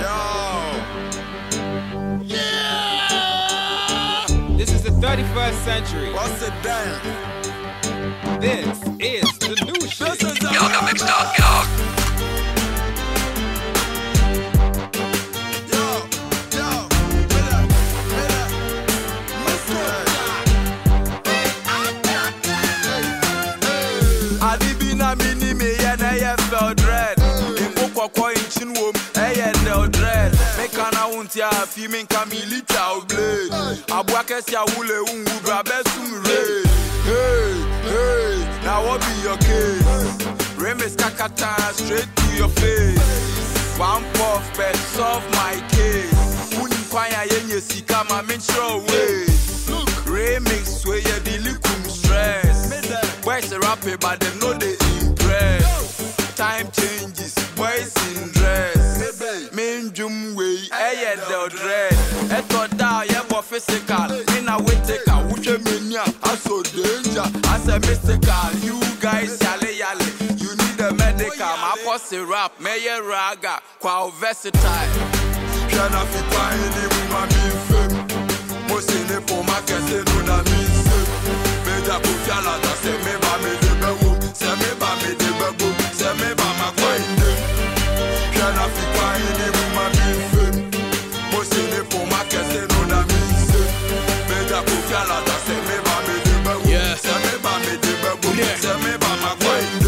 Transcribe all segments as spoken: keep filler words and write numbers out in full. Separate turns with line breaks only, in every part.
Yeah! This is the thirty-first century.
What's the dance?
This is the new shit.
This is the
Yoga mixed up, dog.
Yo, yo, Miller, Miller, Mister Adibina mini me yena ye felt dread. Imbo kwa kwa inchin wom, eye del dread. Mekana untia fi min kamili chow blade. Abwake sia wule ungu brabe sumre. Hey, hey, now what be your case? Remis kakata straight to your face. One puff bet solve my case. Uni kwanya yenye sika ma min show ways. Remix where you delikum stress. Boys a rapper but them know they impress. Time changes, boys in dress. Min jum way, eh del dread. Eto da ye bo physical. In a way take a wuche mania. I so danger, I say mystical. You guys yale yale. You need a medical. My posse rap, me ye raga. Kwa versatile. Piano fi kwa ini wima mi fem. Mosine po ma kese no na mi se. Beja po fiala da se me ba me de bewo. Se me ba me de bewo. Se me ba ma kwa inde. Piano fi kwa ini wima mi fem. Mosine po ma kese no na mi se. Beja po fiala da se me ba me de bewo. Se me ba me de bewo. Se me ba ma kwa inde.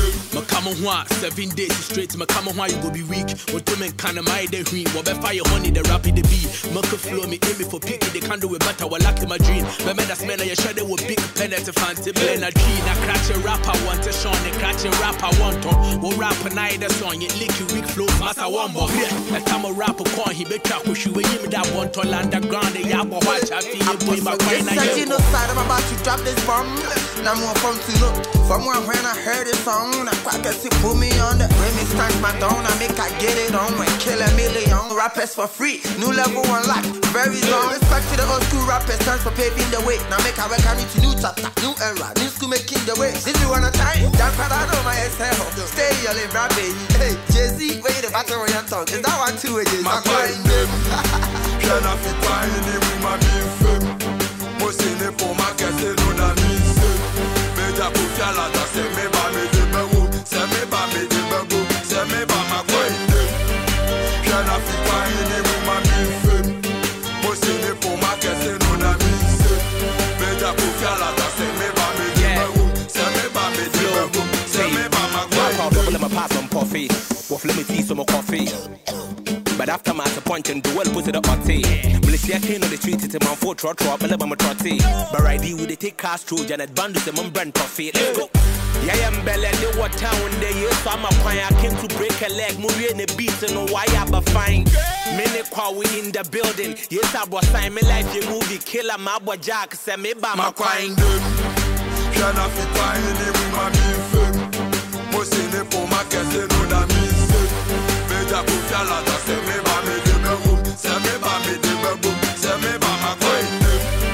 Seven days straight, my come on, you go be weak. What do men kind of my day green? What be fire honey, the rapid the beat. Mucker flow me, aim me for picky, they can't do it better. While like my dream. But man, that's man, I share with big penalty fancy blend a tree. Now cratch a rap, I want to Sean, the cratch a rap, I want to. What rap and I the song, it lick you weak flow, master one boy. A time a rapper coin, he be track with you, when you that one to land the ground, the yabo watch, I feel you boy, my brain.
You know, side, I'm about to drop this bomb. Now more from to look. From when I heard this song, I crack a sip, put me on the remix, stank my throne, I make I get it on and kill a million rappers for free. New level unlocked, very long. Respect to the old school rappers, thanks for paving the way. Now make I work on it to new chapter, new era, new school making the way. This is one a time, that part I know my hell. Stay yelling, rapping. Hey, Jay-Z, wait the battle on your tongue. Is that one too? It is
my mind them. Piano fi kwa ini wima mi fem. Mosine po ma kese no na mi se. Beja po fiala da se me ba me de bewo. Se me ba me de bewo. Se me ba ma kwa inde. Piano fi kwa ini wima mi fem. Mosine po ma kese no na mi se. Beja po fiala da se me ba me de bewo. Se me ba me de bewo. Se me ba ma kwa inde.
Double my pass on coffee. Waffle me tea some coffee. But after my punch and do well put it up my tea. Militia came on the street to my four trot trot, but I'm a trotty. But I do with the take cast through Janet Bandus and brand profit. Let's go. Yeah, I'm belly the what town the year, so I'm a pine. I came to break a leg, movie in the beats and why I be fine. Minute call we in the building. Yes, I was sign me life, your movie killer, my boy Jack, send me by my
crying. Piano fi kwa ini wima mi fem. Mosine po ma kese no na mi se. Beja po fiala da se me ba me de bewo. Se me ba me de bewo. Se me ba ma kwa inde.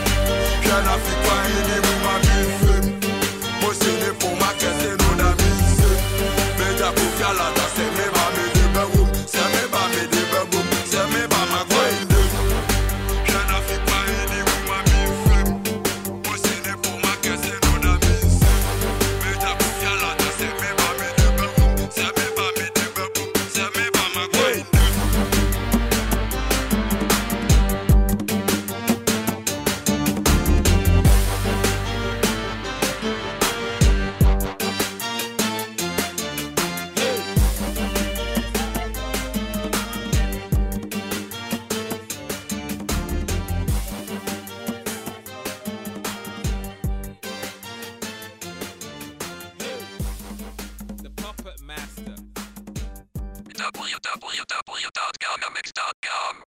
Piano fi kwa ini wima mi fem. Mosine po ma kese no na mi se. Beja po fiala da se me ba me de bewo. Se me ba me de bewo. Se me ba ma kwa inde. Piano fi kwa ini wima mi fem. Mosine po ma kese no na mi se. Beja po fiala da se me ba me de bewo. Se me ba me de bewo. Se me ba ma kwa inde.
The Puppet Master.
w w w dot yoga mixed dot com